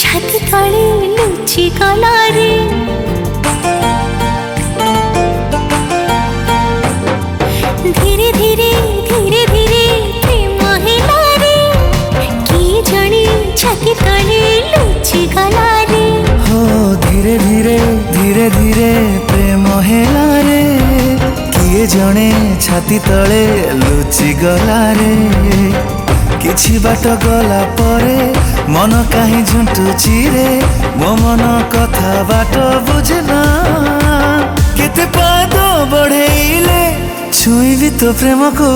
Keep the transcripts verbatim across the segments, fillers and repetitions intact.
छाती तले लुचि गला रे धीरे धीरे धीरे धीरे प्रेम हेला रे किए जणे छाती तले लुचि गला रे हो धीरे धीरे धीरे धीरे प्रेम हेला रे किए जणे छाती तले लुचि गला रे किछि बाट गला परे मन काहे झुंटुची रे मो मन कथा बाट बुझना केते पाद बढ़ेइले छुईबी तो प्रेम को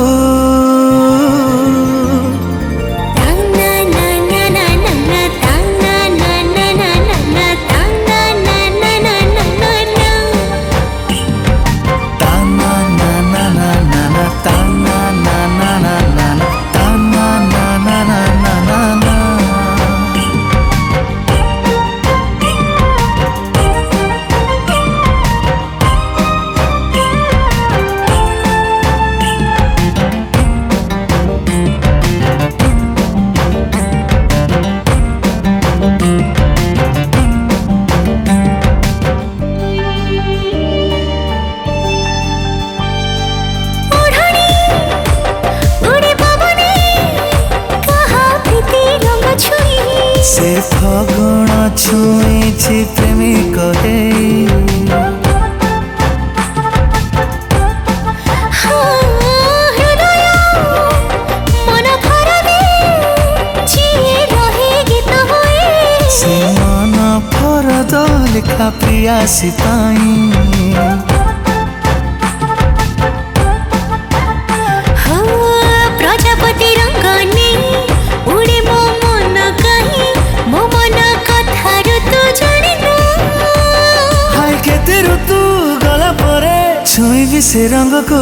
से फगुण छुईछि प्रेमिक हे से मन फरद लिखा प्रियासी पाई प्रजापति रंग नहीं उड़े मो मन कहीं मो मन कथा ऋतु जानिनु हाय केते ऋतु गला परे छुईबी से रंग को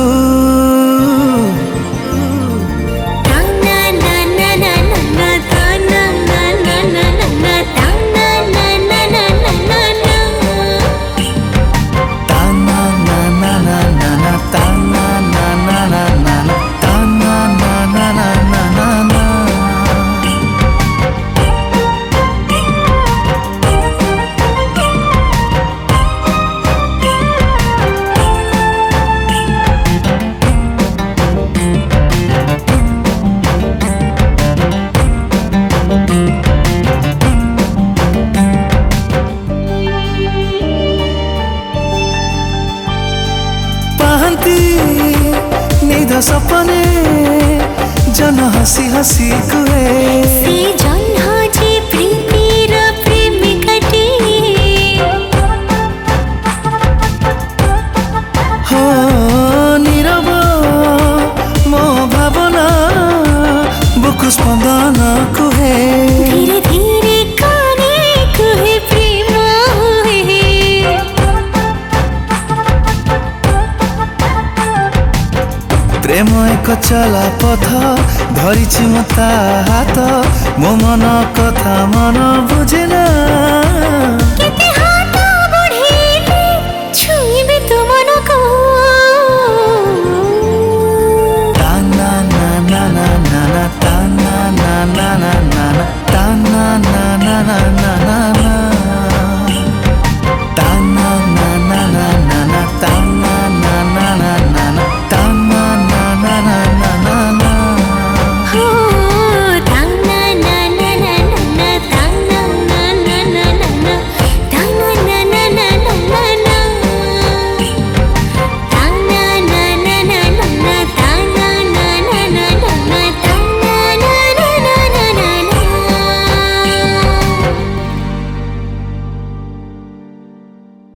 निध सपने जन हसी हसी कुए से जन्ह जे प्रीतिर प्रेमिकटे हो नीरव मो भावना बुकु स्पंदन कुहे धीरे धीरे काने कुहे प्रेम हुए प्रेम एक चला पथ धरिछि मो ता हाथ मो मन कथा मन बुझेना।